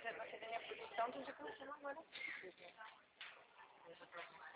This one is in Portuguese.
gostei da minha posição, tu já cancela agora.